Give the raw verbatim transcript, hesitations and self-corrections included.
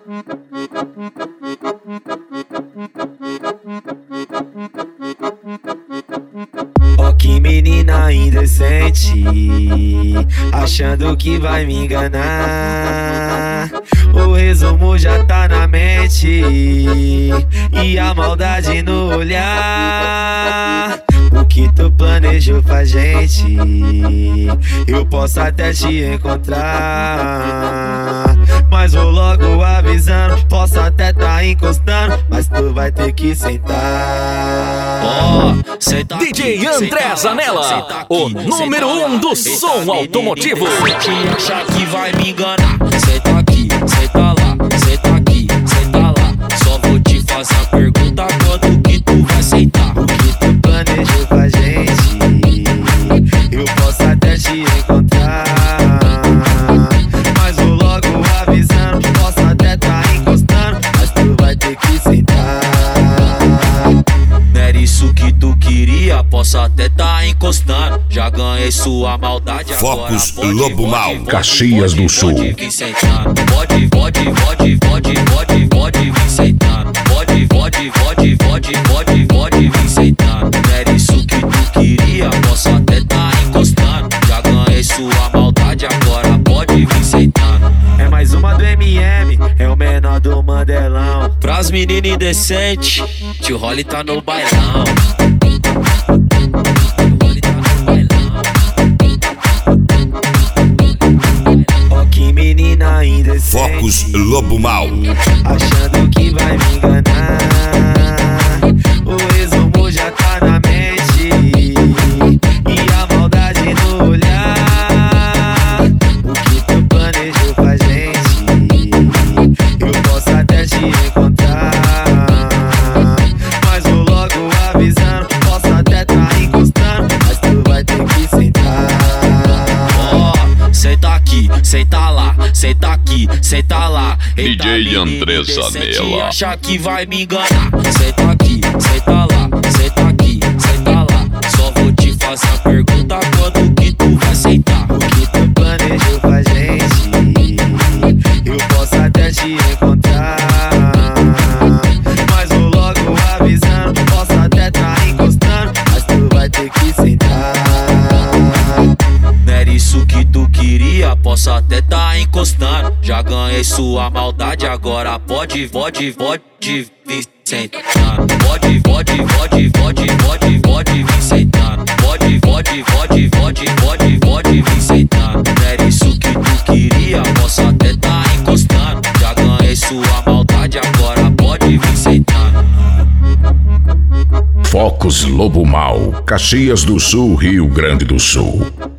Ó que menina indecente, achando que vai me enganar. O resumo já tá na mente e a maldade no olhar. O que tu planejou pra gente, eu posso até te encontrar, mas vou logo avisando, posso até tá encostando, mas tu vai ter que sentar. Ó, oh, senta D J André Zanella, o número um do som automotivo. Se achar que vai me enganar, senta aqui, senta lá, senta aqui, senta lá. Só vou te fazer a pergunta, quando que tu vai sentar? O que tu planejou pra gente, eu posso até te encontrar, mas vou logo avisando, posso até tá encostando, mas tu vai ter que sentar. Não era isso que tu queria, posso até tá encostando, já ganhei sua maldade. Focus agora pode, Lobo pode, Mal, pode, Caxias pode, do Sul. Pode vir sentando, pode, pode, pode, pode, pode, pode vir sentando, pode, pode, pode, pode, pode, pode vir sentando. Não era isso que tu queria, posso até tá encostando, já ganhei sua maldade, agora pode vir sentando. É mais uma do M M, é o menor do Mandelão. Pras meninas indecentes, tio Rolly tá no bailão. Ó que menina indecente, Focus Lobo Mal, achando que vai me enganar. O resumo já tá na mente e a maldade no olhar. O que tu planejou pra gente, eu posso até te encontrar, mas vou logo avisando, posso até tá encostando, mas tu vai ter que sentar. Ó, oh, senta aqui, senta lá, senta aqui, senta lá. D J André Zanella. Acha que vai me enganar, senta aqui, senta lá, senta aqui, senta lá. Só vou te fazer a pergunta, quando que tu vai sentar? O que tu planejou pra gente, eu posso até te encontrar, mas vou logo avisando, posso até tá encostando, mas tu vai ter que sentar. Não era isso que tu queria, posso até tá encostando, já ganhei sua maldade, agora pode, pode, pode vir sentando. Pode, pode, pode, pode, pode, pode vir sentando. Pode, pode, pode, pode, pode, pode vir sentando. Não era isso que tu queria, posso até tá encostando, já ganhei sua maldade, agora pode vir sentando. Focus Lobo Mal, Caxias do Sul, Rio Grande do Sul.